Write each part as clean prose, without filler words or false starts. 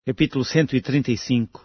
Capítulo 135.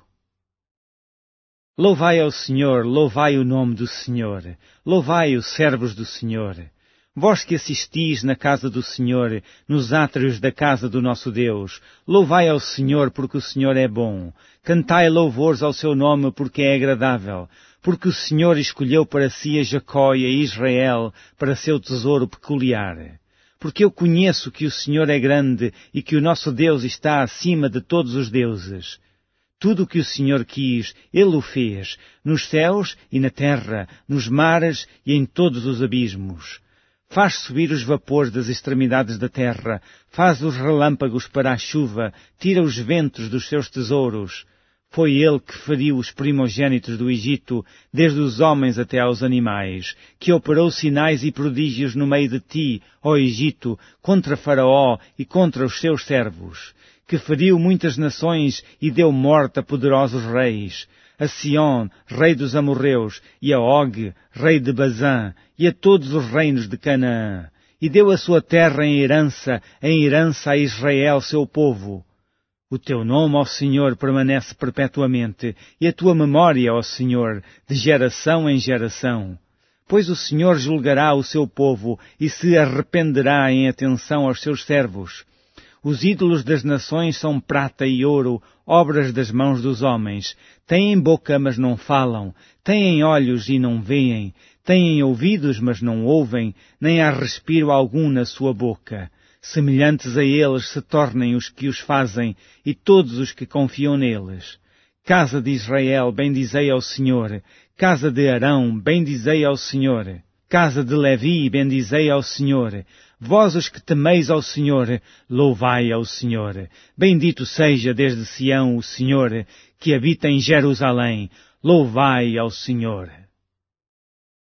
Louvai ao Senhor, louvai o nome do Senhor, louvai os servos do Senhor. Vós que assistis na casa do Senhor, nos átrios da casa do nosso Deus, louvai ao Senhor porque o Senhor é bom. Cantai louvores ao seu nome porque é agradável, porque o Senhor escolheu para si a Jacó e a Israel para seu tesouro peculiar. Porque eu conheço que o Senhor é grande e que o nosso Deus está acima de todos os deuses. Tudo o que o Senhor quis, Ele o fez, nos céus e na terra, nos mares e em todos os abismos. Faz subir os vapores das extremidades da terra, faz os relâmpagos para a chuva, tira os ventos dos seus tesouros. Foi Ele que feriu os primogênitos do Egito, desde os homens até aos animais, que operou sinais e prodígios no meio de ti, ó Egito, contra Faraó e contra os seus servos, que feriu muitas nações e deu morte a poderosos reis, a Sión, rei dos amorreus, e a Og, rei de Bazã, e a todos os reinos de Canaã, e deu a sua terra em herança a Israel, seu povo. O teu nome, ó Senhor, permanece perpetuamente, e a tua memória, ó Senhor, de geração em geração. Pois o Senhor julgará o seu povo e se arrependerá em atenção aos seus servos. Os ídolos das nações são prata e ouro, obras das mãos dos homens. Têm boca, mas não falam. Têm olhos e não veem. Têm ouvidos, mas não ouvem, nem há respiro algum na sua boca. Semelhantes a eles se tornem os que os fazem e todos os que confiam neles. Casa de Israel, bendizei ao Senhor. Casa de Arão, bendizei ao Senhor. Casa de Levi, bendizei ao Senhor. Vós os que temeis ao Senhor, louvai ao Senhor. Bendito seja desde Sião o Senhor, que habita em Jerusalém. Louvai ao Senhor.